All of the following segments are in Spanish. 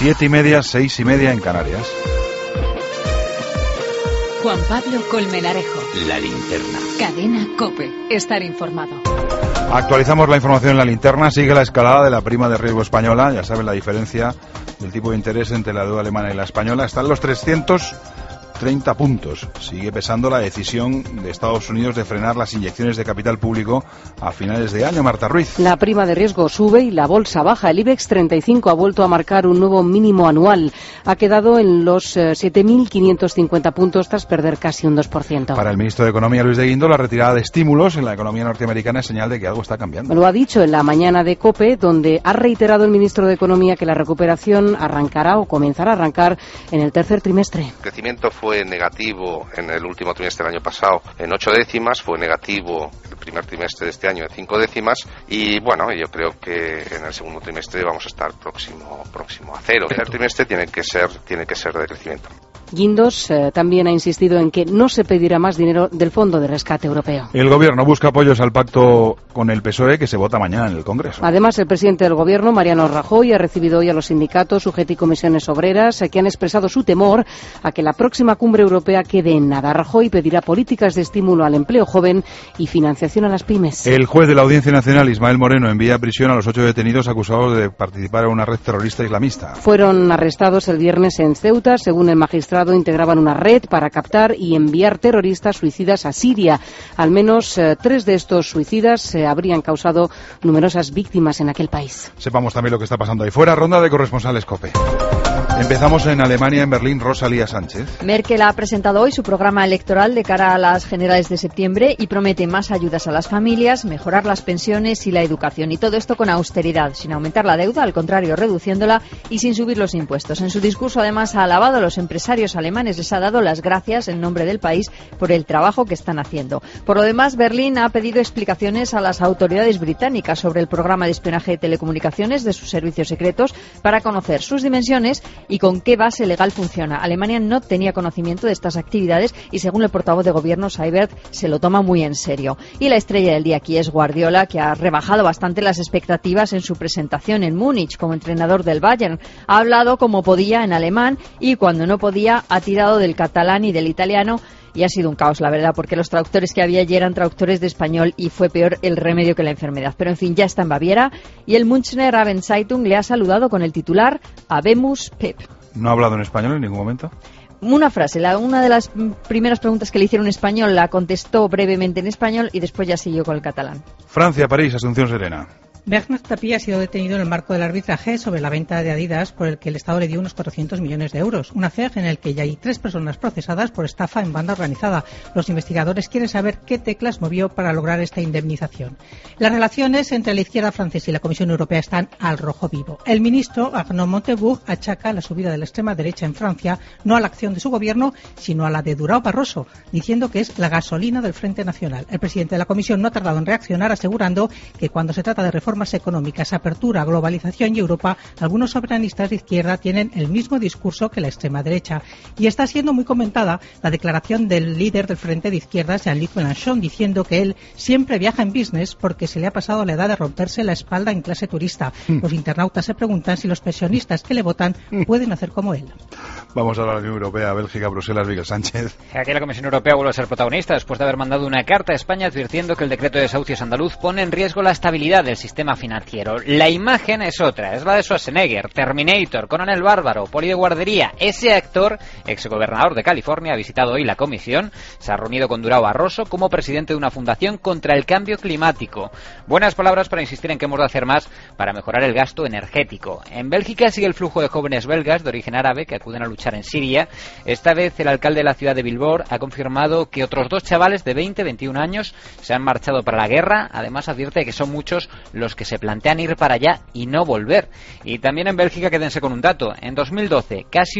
7:30, 6:30 en Canarias. Juan Pablo Colmenarejo. La linterna. Cadena COPE. Estar informado. Actualizamos la información en la linterna. Sigue la escalada de la prima de riesgo española. Ya saben la diferencia del tipo de interés entre la deuda alemana y la española. Está en los 330 puntos. Sigue pesando la decisión de Estados Unidos de frenar las inyecciones de capital público a finales de año. Marta Ruiz. La prima de riesgo sube y la bolsa baja. El IBEX 35 ha vuelto a marcar un nuevo mínimo anual. Ha quedado en los 7.550 puntos tras perder casi un 2%. Para el ministro de Economía, Luis de Guindos, la retirada de estímulos en la economía norteamericana es señal de que algo está cambiando. Lo ha dicho en la mañana de COPE, donde ha reiterado el ministro de Economía que la recuperación arrancará o comenzará a arrancar en el tercer trimestre. El crecimiento fue negativo en el último trimestre del año pasado en 8 décimas, fue negativo el primer trimestre de este año en 5 décimas y bueno, yo creo que en el segundo trimestre vamos a estar próximo a cero. El tercer trimestre tiene que ser de crecimiento. Guindos también ha insistido en que no se pedirá más dinero del Fondo de Rescate Europeo. El Gobierno busca apoyos al pacto con el PSOE que se vota mañana en el Congreso. Además, el presidente del Gobierno, Mariano Rajoy, ha recibido hoy a los sindicatos, UGT y comisiones obreras que han expresado su temor a que la próxima cumbre europea quede en nada. Rajoy pedirá políticas de estímulo al empleo joven y financiación a las pymes. El juez de la Audiencia Nacional, Ismael Moreno, envía a prisión a los 8 detenidos acusados de participar en una red terrorista islamista. Fueron arrestados el viernes en Ceuta. Según el magistrado, integraban una red para captar y enviar terroristas suicidas a Siria. Al menos 3 de estos suicidas habrían causado numerosas víctimas en aquel país. Sepamos también lo que está pasando ahí fuera. Ronda de corresponsales COPE. Empezamos en Alemania, en Berlín. Rosalía Sánchez. Merkel ha presentado hoy su programa electoral de cara a las generales de septiembre y promete más ayudas a las familias, mejorar las pensiones y la educación. Y todo esto con austeridad, sin aumentar la deuda, al contrario, reduciéndola y sin subir los impuestos. En su discurso, además, ha alabado a los empresarios alemanes, les ha dado las gracias en nombre del país por el trabajo que están haciendo. Por lo demás, Berlín ha pedido explicaciones a las autoridades británicas sobre el programa de espionaje de telecomunicaciones de sus servicios secretos para conocer sus dimensiones y con qué base legal funciona. Alemania no tenía conocimiento de estas actividades y, según el portavoz de gobierno, Seibert, se lo toma muy en serio. Y la estrella del día aquí es Guardiola, que ha rebajado bastante las expectativas en su presentación en Múnich como entrenador del Bayern. Ha hablado como podía en alemán y cuando no podía ha tirado del catalán y del italiano. Y ha sido un caos, la verdad, porque los traductores que había allí eran traductores de español y fue peor el remedio que la enfermedad. Pero, en fin, ya está en Baviera y el Münchner Abendzeitung le ha saludado con el titular Habemus Pep. ¿No ha hablado en español en ningún momento? Una frase, una de las primeras preguntas que le hicieron en español la contestó brevemente en español y después ya siguió con el catalán. Francia, París, Asunción Serena. Bernard Tapie ha sido detenido en el marco del arbitraje sobre la venta de Adidas por el que el Estado le dio unos 400 millones de euros. Un affair en el que ya hay 3 personas procesadas por estafa en banda organizada. Los investigadores quieren saber qué teclas movió para lograr esta indemnización. Las relaciones entre la izquierda francesa y la Comisión Europea están al rojo vivo. El ministro Arnaud Montebourg achaca la subida de la extrema derecha en Francia no a la acción de su gobierno, sino a la de Durão Barroso, diciendo que es la gasolina del Frente Nacional. El presidente de la Comisión no ha tardado en reaccionar, asegurando que cuando se trata de reformas económicas, apertura, globalización y Europa, algunos soberanistas de izquierda tienen el mismo discurso que la extrema derecha. Y está siendo muy comentada la declaración del líder del Frente de Izquierdas, Jean-Luc Mélenchon, diciendo que él siempre viaja en business porque se le ha pasado la edad de romperse la espalda en clase turista. Los internautas se preguntan si los pensionistas que le votan pueden hacer como él. Vamos a la Unión Europea, Bélgica, Bruselas, Miguel Sánchez. Aquí la Comisión Europea vuelve a ser protagonista después de haber mandado una carta a España advirtiendo que el decreto de desahucios andaluz pone en riesgo la estabilidad del sistema financiero. La imagen es otra, es la de Schwarzenegger, Terminator, Conan el Bárbaro, poli de guardería. Ese actor, exgobernador de California, ha visitado hoy la comisión, se ha reunido con Durão Barroso como presidente de una fundación contra el cambio climático. Buenas palabras para insistir en que hemos de hacer más para mejorar el gasto energético. En Bélgica sigue el flujo de jóvenes belgas de origen árabe que acuden a luchar en Siria. Esta vez el alcalde de la ciudad de Bilbao ha confirmado que otros 2 chavales de 20-21 años se han marchado para la guerra. Además advierte que son muchos los que se plantean ir para allá y no volver. Y también en Bélgica, quédense con un dato, en 2012 casi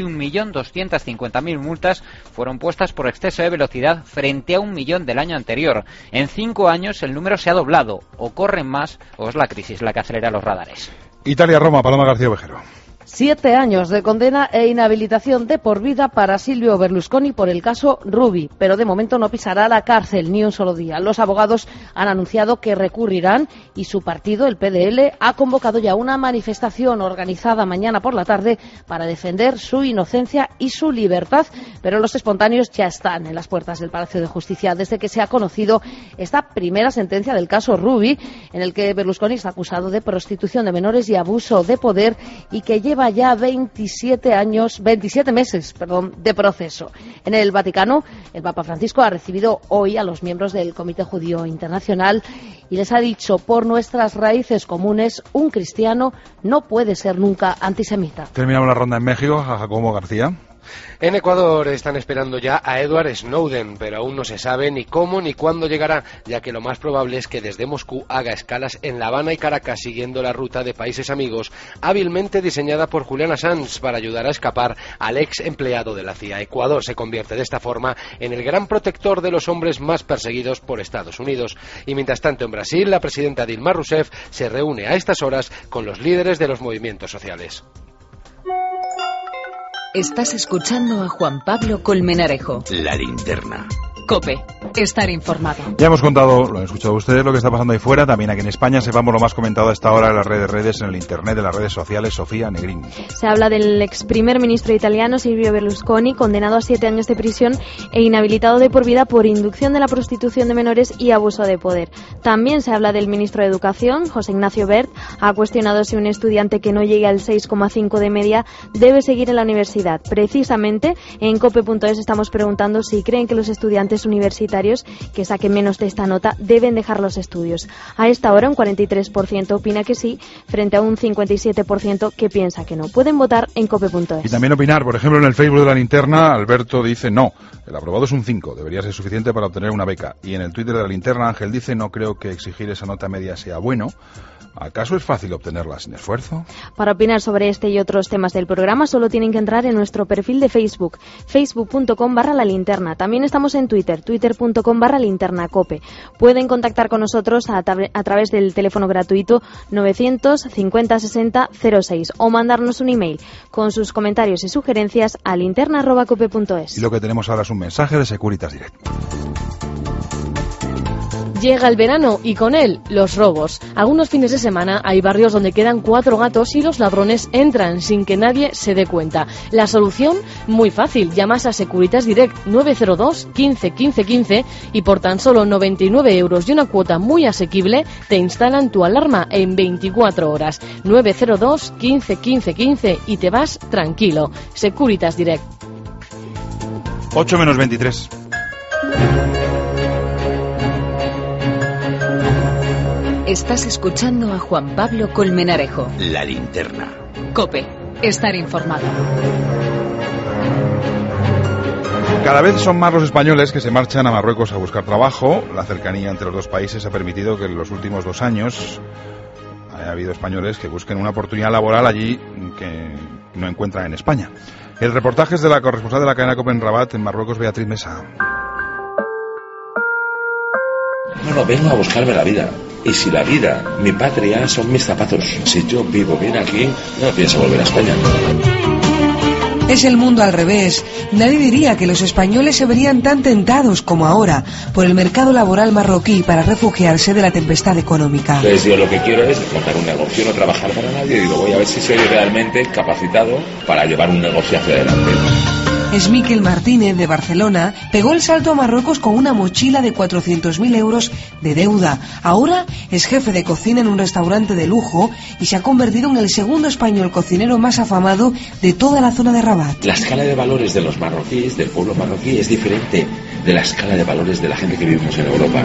1.250.000 multas fueron puestas por exceso de velocidad frente a 1 millón del año anterior. En 5 años el número se ha doblado, o corren más o es la crisis la que acelera los radares. Italia-Roma, Paloma García Ovejero. 7 años de condena e inhabilitación de por vida para Silvio Berlusconi por el caso Ruby, pero de momento no pisará la cárcel ni un solo día. Los abogados han anunciado que recurrirán y su partido, el PDL, ha convocado ya una manifestación organizada mañana por la tarde para defender su inocencia y su libertad, pero los espontáneos ya están en las puertas del Palacio de Justicia desde que se ha conocido esta primera sentencia del caso Ruby, en el que Berlusconi está acusado de prostitución de menores y abuso de poder y que lleva ya 27 meses de proceso. En el Vaticano, el Papa Francisco ha recibido hoy a los miembros del Comité Judío Internacional y les ha dicho: por nuestras raíces comunes, un cristiano no puede ser nunca antisemita. Terminamos la ronda en México, a Jacobo García. En Ecuador están esperando ya a Edward Snowden, pero aún no se sabe ni cómo ni cuándo llegará, ya que lo más probable es que desde Moscú haga escalas en La Habana y Caracas, siguiendo la ruta de países amigos, hábilmente diseñada por Julian Assange para ayudar a escapar al ex empleado de la CIA. Ecuador se convierte de esta forma en el gran protector de los hombres más perseguidos por Estados Unidos. Y mientras tanto, en Brasil, la presidenta Dilma Rousseff se reúne a estas horas con los líderes de los movimientos sociales. Estás escuchando a Juan Pablo Colmenarejo. La linterna. COPE. Estar informado. Ya hemos contado, lo han escuchado ustedes, lo que está pasando ahí fuera. También aquí en España sepamos lo más comentado a esta hora en las redes, en el internet, en las redes sociales. Sofía Negrín. Se habla del ex primer ministro italiano Silvio Berlusconi, condenado a 7 años de prisión e inhabilitado de por vida por inducción de la prostitución de menores y abuso de poder. También se habla del ministro de Educación, José Ignacio Wert. Ha cuestionado si un estudiante que no llegue al 6,5 de media debe seguir en la universidad. Precisamente en cope.es estamos preguntando si creen que los estudiantes universitarios que saquen menos de esta nota deben dejar los estudios. A esta hora un 43% opina que sí, frente a un 57% que piensa que no. Pueden votar en cope.es. Y también opinar, por ejemplo, en el Facebook de la linterna, Alberto dice no, el aprobado es un 5, debería ser suficiente para obtener una beca. Y en el Twitter de la linterna, Ángel dice: no creo que exigir esa nota media sea bueno. ¿Acaso es fácil obtenerla sin esfuerzo? Para opinar sobre este y otros temas del programa solo tienen que entrar en nuestro perfil de Facebook, facebook.com/lalinterna. También estamos en Twitter, twitter.com/linternacope. Pueden contactar con nosotros a través del teléfono gratuito 950 60 06 o mandarnos un email con sus comentarios y sugerencias a linterna@cope.es. Y lo que tenemos ahora es un mensaje de Securitas Direct. Llega el verano y con él los robos. Algunos fines de semana hay barrios donde quedan 4 gatos y los ladrones entran sin que nadie se dé cuenta. La solución, muy fácil. Llamas a Securitas Direct 902 15 15 15 y por tan solo 99 € y una cuota muy asequible te instalan tu alarma en 24 horas. 902 15 15 15 y te vas tranquilo. Securitas Direct. 8 menos 23. Estás escuchando a Juan Pablo Colmenarejo. La linterna. COPE. Estar informado. Cada vez son más los españoles que se marchan a Marruecos a buscar trabajo. La cercanía entre los dos países ha permitido que en los últimos 2 años haya habido españoles que busquen una oportunidad laboral allí que no encuentran en España. El reportaje es de la corresponsal de la cadena COPE en Rabat, en Marruecos, Beatriz Mesa. Bueno, vengo a buscarme la vida. Y si la vida, mi patria, son mis zapatos. Si yo vivo bien aquí, no pienso volver a España. Es el mundo al revés. Nadie diría que los españoles se verían tan tentados como ahora por el mercado laboral marroquí para refugiarse de la tempestad económica. Entonces yo lo que quiero es montar un negocio, no trabajar para nadie. Y digo, voy a ver si soy realmente capacitado para llevar un negocio hacia adelante. Es Miquel Martínez, de Barcelona, pegó el salto a Marruecos con una mochila de 400.000 € de deuda. Ahora es jefe de cocina en un restaurante de lujo y se ha convertido en el segundo español cocinero más afamado de toda la zona de Rabat. La escala de valores de los marroquíes, del pueblo marroquí, es diferente de la escala de valores de la gente que vivimos en Europa.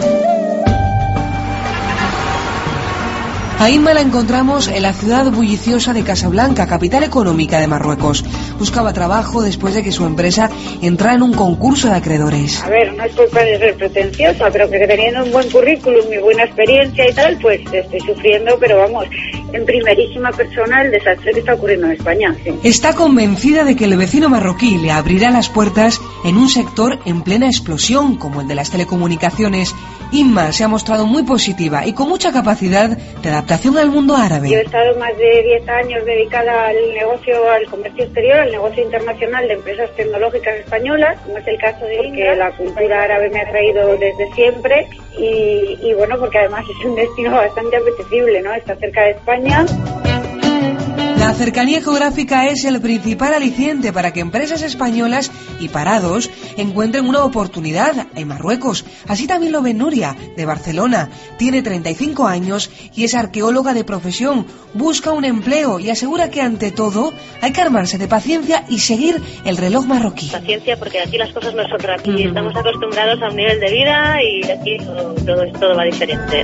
A Inma la encontramos en la ciudad bulliciosa de Casablanca, capital económica de Marruecos. buscaba trabajo después de que su empresa entrara en un concurso de acreedores. A ver, no es culpa de ser pretenciosa, pero que teniendo un buen currículum y buena experiencia y tal, pues estoy sufriendo, pero vamos, en primerísima persona el desastre que está ocurriendo en España. Sí. Está convencida de que el vecino marroquí le abrirá las puertas en un sector en plena explosión, como el de las telecomunicaciones. Inma se ha mostrado muy positiva y con mucha capacidad de adaptación al mundo árabe. Yo he estado más de 10 años dedicada al negocio, al comercio exterior, al negocio internacional de empresas tecnológicas españolas, como es el caso de que la cultura árabe me ha traído desde siempre y bueno, porque además es un destino bastante apetecible, ¿no? Está cerca de España. La cercanía geográfica es el principal aliciente para que empresas españolas y parados encuentren una oportunidad en Marruecos. Así también lo ve Nuria, de Barcelona. Tiene 35 años y es arqueóloga de profesión. Busca un empleo y asegura que ante todo hay que armarse de paciencia y seguir el reloj marroquí. Paciencia, porque aquí las cosas no son rápidas. Aquí estamos acostumbrados a un nivel de vida y aquí todo va diferente.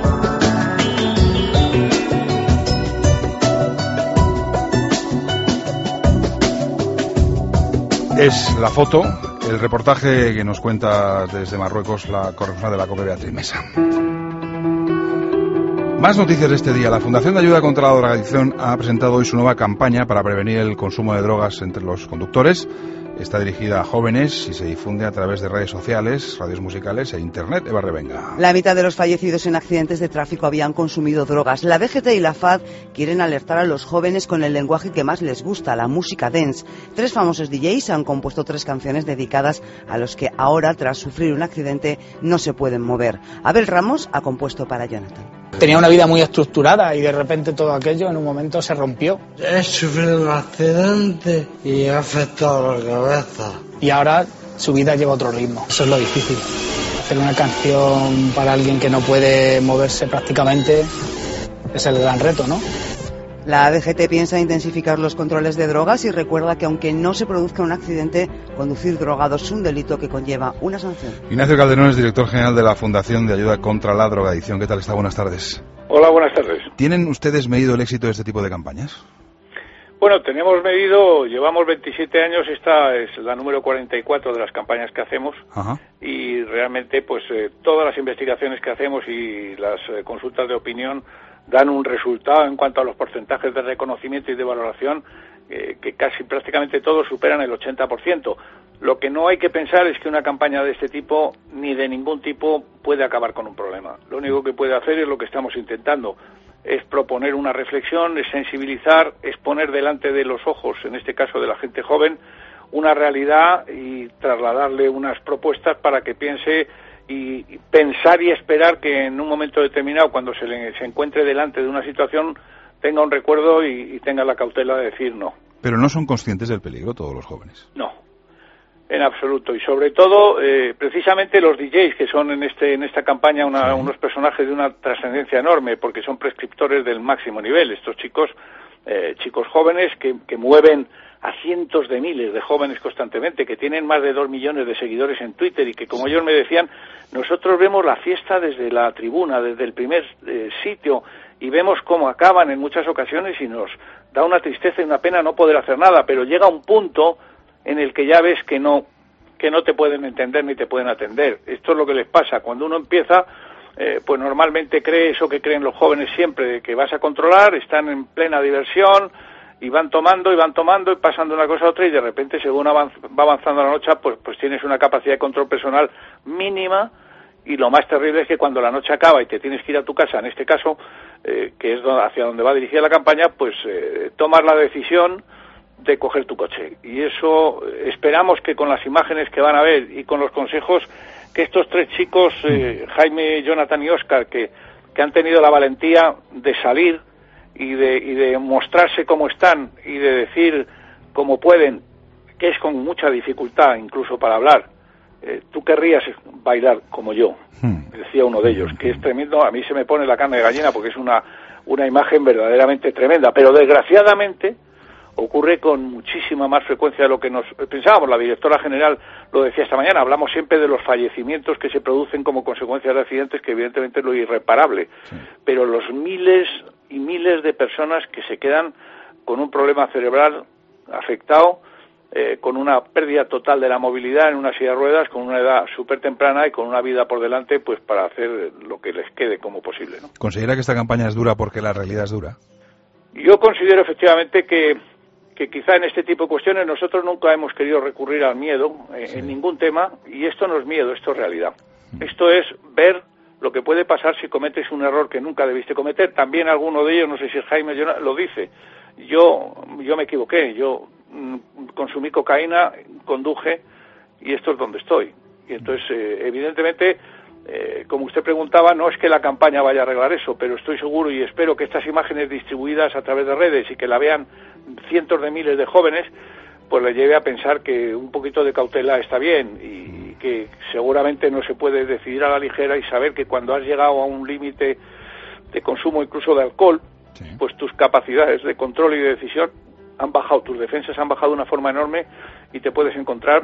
Es la foto, el reportaje que nos cuenta desde Marruecos la corresponsal de la COPE, Beatriz Mesa. Más noticias de este día. La Fundación de Ayuda contra la Drogadicción ha presentado hoy su nueva campaña para prevenir el consumo de drogas entre los conductores. Está dirigida a jóvenes y se difunde a través de redes sociales, radios musicales e internet. Eva Revenga. La mitad de los fallecidos en accidentes de tráfico habían consumido drogas. La DGT y la FAD quieren alertar a los jóvenes con el lenguaje que más les gusta, la música dance. 3 famosos DJs han compuesto 3 canciones dedicadas a los que ahora, tras sufrir un accidente, no se pueden mover. Abel Ramos ha compuesto para Jonathan. Tenía una vida muy estructurada y de repente todo aquello en un momento se rompió. He sufrido un accidente y he afectado la cabeza. Y ahora su vida lleva otro ritmo. Eso es lo difícil. Hacer una canción para alguien que no puede moverse prácticamente es el gran reto, ¿no? La DGT piensa intensificar los controles de drogas y recuerda que aunque no se produzca un accidente, conducir drogado es un delito que conlleva una sanción. Ignacio Calderón es director general de la Fundación de Ayuda contra la Drogadicción. ¿Qué tal está? Buenas tardes. Hola, buenas tardes. ¿Tienen ustedes medido el éxito de este tipo de campañas? Bueno, llevamos 27 años, esta es la número 44 de las campañas que hacemos. Ajá. Y realmente pues todas las investigaciones que hacemos y las consultas de opinión dan un resultado en cuanto a los porcentajes de reconocimiento y de valoración que casi prácticamente todos superan el 80%. Lo que no hay que pensar es que una campaña de este tipo ni de ningún tipo puede acabar con un problema. Lo único que puede hacer es lo que estamos intentando, es proponer una reflexión, es sensibilizar, es poner delante de los ojos, en este caso de la gente joven, una realidad y trasladarle unas propuestas para que piense y pensar y esperar que en un momento determinado, cuando se encuentre delante de una situación, tenga un recuerdo y tenga la cautela de decir no. Pero no son conscientes del peligro todos los jóvenes. No, en absoluto. Y sobre todo, precisamente los DJs, que son en esta campaña unos personajes de una trascendencia enorme, porque son prescriptores del máximo nivel. Estos chicos jóvenes que mueven a cientos de miles de jóvenes constantemente, que tienen más de 2 millones de seguidores en Twitter y que, como ellos me decían, nosotros vemos la fiesta desde la tribuna, desde el primer sitio, y vemos cómo acaban en muchas ocasiones y nos da una tristeza y una pena no poder hacer nada, pero llega un punto en el que ya ves que no te pueden entender ni te pueden atender. Esto es lo que les pasa. Cuando uno empieza, pues normalmente cree eso que creen los jóvenes siempre, de que vas a controlar, están en plena diversión, y van tomando y pasando una cosa a otra, y de repente, según va avanzando la noche, pues tienes una capacidad de control personal mínima, y lo más terrible es que cuando la noche acaba y te tienes que ir a tu casa, en este caso, que es hacia donde va dirigida la campaña, pues tomas la decisión de coger tu coche. Y eso esperamos que con las imágenes que van a ver y con los consejos que estos 3 chicos, Jaime, Jonathan y Óscar, que han tenido la valentía de salir y de mostrarse como están y de decir como pueden, que es con mucha dificultad incluso para hablar. Tú querrías bailar como yo, decía uno de ellos, que es tremendo. A mí se me pone la carne de gallina porque es una imagen verdaderamente tremenda, pero desgraciadamente ocurre con muchísima más frecuencia de lo que nos pensábamos. La directora general lo decía esta mañana, hablamos siempre de los fallecimientos que se producen como consecuencia de accidentes, que evidentemente es lo irreparable, pero los miles y miles de personas que se quedan con un problema cerebral afectado con una pérdida total de la movilidad en una silla de ruedas, con una edad súper temprana y con una vida por delante, pues para hacer lo que les quede como posible, ¿no? ¿Considera que esta campaña es dura porque la realidad es dura? Yo considero efectivamente que quizá en este tipo de cuestiones nosotros nunca hemos querido recurrir al miedo en ningún tema, y esto no es miedo, esto es realidad. Esto es ver lo que puede pasar si cometes un error que nunca debiste cometer. También alguno de ellos, no sé si es Jaime, lo dice. Yo me equivoqué, yo consumí cocaína, conduje, y esto es donde estoy. Y entonces, evidentemente, como usted preguntaba, no es que la campaña vaya a arreglar eso, pero estoy seguro y espero que estas imágenes distribuidas a través de redes y que la vean cientos de miles de jóvenes, pues les lleve a pensar que un poquito de cautela está bien, y que seguramente no se puede decidir a la ligera, y saber que cuando has llegado a un límite de consumo incluso de alcohol, pues tus capacidades de control y de decisión han bajado, tus defensas han bajado de una forma enorme, y te puedes encontrar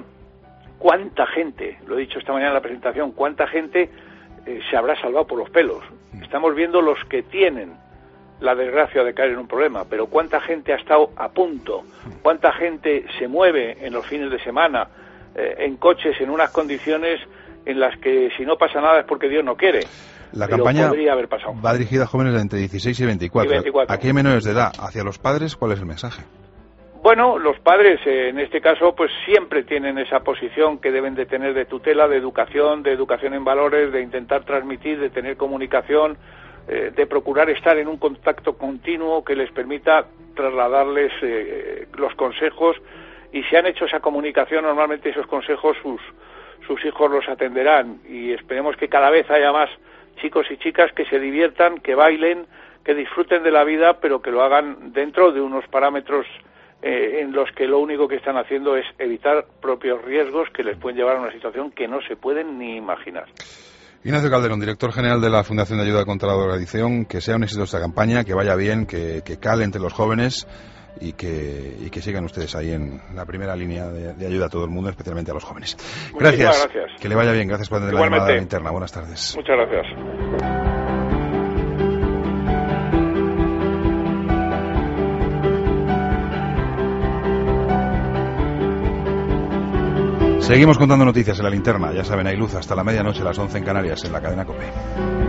cuánta gente, lo he dicho esta mañana en la presentación, cuánta gente se habrá salvado por los pelos. Estamos viendo los que tienen la desgracia de caer en un problema, pero cuánta gente ha estado a punto, cuánta gente se mueve en los fines de semana en coches en unas condiciones en las que si no pasa nada es porque Dios no quiere. La pero campaña podría haber pasado. Va dirigida a jóvenes de entre 16 y 24. Aquí hay menores de edad. Hacia los padres, ¿cuál es el mensaje? Bueno, los padres en este caso pues siempre tienen esa posición que deben de tener de tutela, de educación en valores, de intentar transmitir, de tener comunicación, de procurar estar en un contacto continuo que les permita trasladarles los consejos, y si han hecho esa comunicación, normalmente esos consejos sus hijos los atenderán, y esperemos que cada vez haya más chicos y chicas que se diviertan, que bailen, que disfruten de la vida, pero que lo hagan dentro de unos parámetros en los que lo único que están haciendo es evitar propios riesgos que les pueden llevar a una situación que no se pueden ni imaginar. Ignacio Calderón, director general de la Fundación de Ayuda contra la Drogadicción, que sea un éxito esta campaña, que vaya bien, que cale entre los jóvenes y que sigan ustedes ahí en la primera línea de ayuda a todo el mundo, especialmente a los jóvenes. Gracias. Que le vaya bien. Gracias por atender la llamada de la Linterna. Buenas tardes. Muchas gracias. Seguimos contando noticias en la Linterna. Ya saben, hay luz hasta la medianoche, las 11 en Canarias, en la cadena COPE.